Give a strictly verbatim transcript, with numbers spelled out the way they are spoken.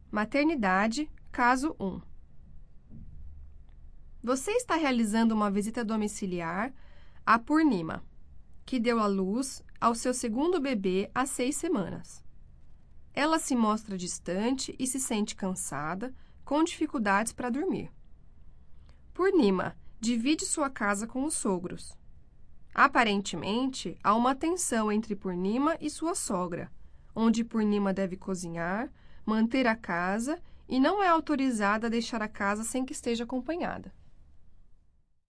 Maternidade, caso um. Você está realizando uma visita domiciliar a Purnima, que deu à luz ao seu segundo bebê há seis semanas. Ela se mostra distante e se sente cansada, com dificuldades para dormir. Purnima divide sua casa com os sogros. Aparentemente, há uma tensão entre Purnima e sua sogra, onde Purnima deve cozinhar, manter a casa e não é autorizada a deixar a casa sem que esteja acompanhada.